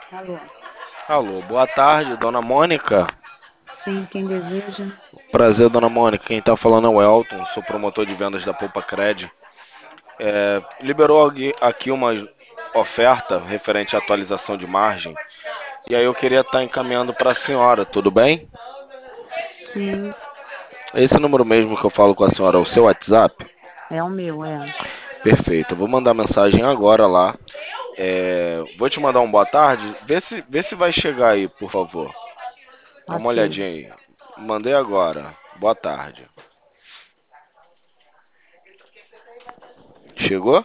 Alô? Alô, boa tarde, dona Mônica. Sim, quem deseja? Prazer, dona Mônica. Quem tá falando é o Elton, sou promotor de vendas da Poupa Cred. Liberou aqui uma oferta referente à atualização de margem. E aí eu queria estar encaminhando para a senhora, tudo bem? Sim, Esse número mesmo que eu falo com a senhora é o seu WhatsApp? é o meu, é. Perfeito, eu vou mandar mensagem agora lá. Vou te mandar um boa tarde. Vê se vai chegar aí, por favor. Dá uma Ok. olhadinha aí. Mandei agora. Boa tarde. Chegou?